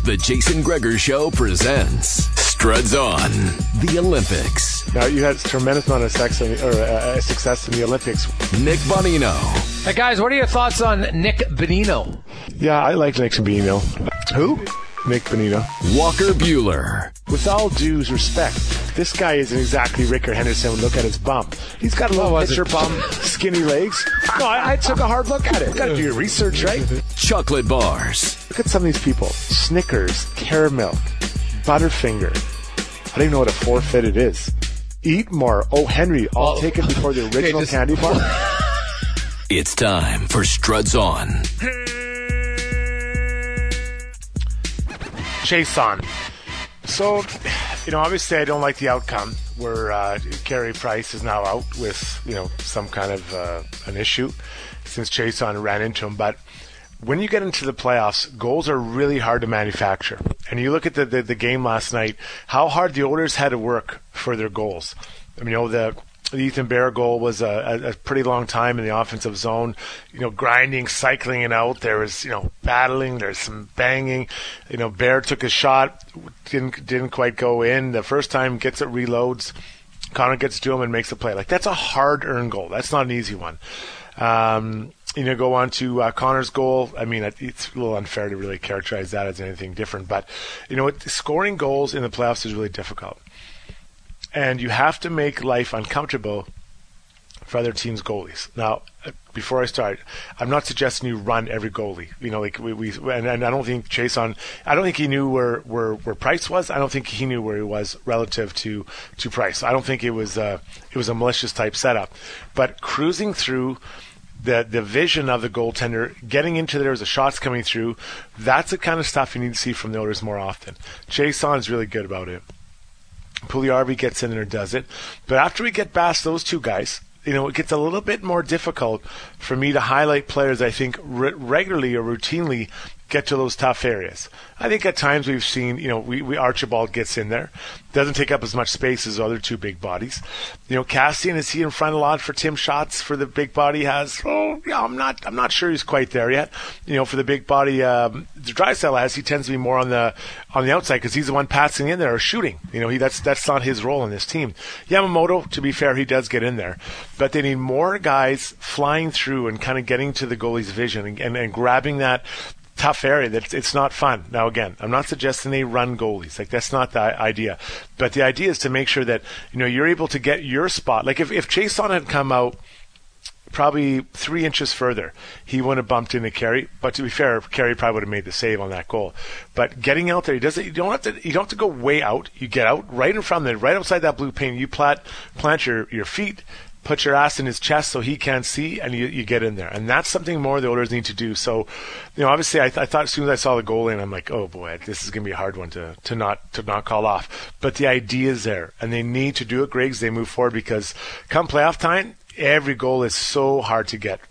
The Jason Gregor Show presents Struds On, the Olympics. Now, you had a tremendous amount of success in the Olympics. Nick Bonino. Hey, guys, what are your thoughts on Nick Bonino? Yeah, I like Nick Bonino. Who? Nick Bonino. Walker Buehler. With all due respect, this guy isn't exactly Rickard Henderson. Look at his bump. He's got a little pitcher bump, skinny legs. No, I took a hard look at it. You got to do your research, right? Chocolate bars. Look at some of these people. Snickers, Caramel, Butterfinger. I don't even know what a forfeit it is. Eat more. Oh, Henry, all taken before the original candy bar. It's time for Struds On. Chase on. So, obviously I don't like the outcome where Carey Price is now out with, some kind of an issue since Chase on ran into him. But when you get into the playoffs, goals are really hard to manufacture. And you look at the game last night, how hard the Oilers had to work for their goals. I mean, the Ethan Bear goal was a pretty long time in the offensive zone, grinding, cycling it out. There was, battling, there's some banging. Bear took a shot, didn't quite go in. The first time gets it, reloads. Connor gets to him and makes a play. Like, that's a hard-earned goal. That's not an easy one. Go on to Connor's goal. I mean, it's a little unfair to really characterize that as anything different. But, scoring goals in the playoffs is really difficult. And you have to make life uncomfortable for other teams' goalies. Now, before I start, I'm not suggesting you run every goalie. And I don't think I don't think he knew where Price was. I don't think he knew where he was relative to Price. I don't think it was a malicious type setup. But cruising through the vision of the goaltender, getting into there as the shots coming through, that's the kind of stuff you need to see from the Oilers more often. Chase on is really good about it. Puljujarvi gets in there and does it. But after we get past those two guys, it gets a little bit more difficult for me to highlight players I think regularly or routinely get to those tough areas. I think at times we've seen, we Archibald gets in there, doesn't take up as much space as the other two big bodies. Cassian, is he in front a lot for Tim shots for the big body? I'm not sure he's quite there yet. For the big body, Draisaitl has, he tends to be more on the outside because he's the one passing in there or shooting. That's not his role in this team. Yamamoto, to be fair, he does get in there, but they need more guys flying through and kind of getting to the goalie's vision and grabbing that tough area. That it's not fun. Now, again, I'm not suggesting they run goalies. Like, that's not the idea. But the idea is to make sure that you're able to get your spot. Like, if Chase on had come out probably 3 inches further, he wouldn't have bumped into Carey. But to be fair, Carey probably would have made the save on that goal. But getting out there, you don't have to go way out. You get out right in front of them, right outside that blue paint. You plant your feet, put your ass in his chest so he can't see, and you get in there. And that's something more the Oilers need to do. So, obviously I thought as soon as I saw the goalie, and I'm like, oh boy, this is going to be a hard one to not call off. But the idea is there, and they need to do it, Greg, as they move forward, because come playoff time, every goal is so hard to get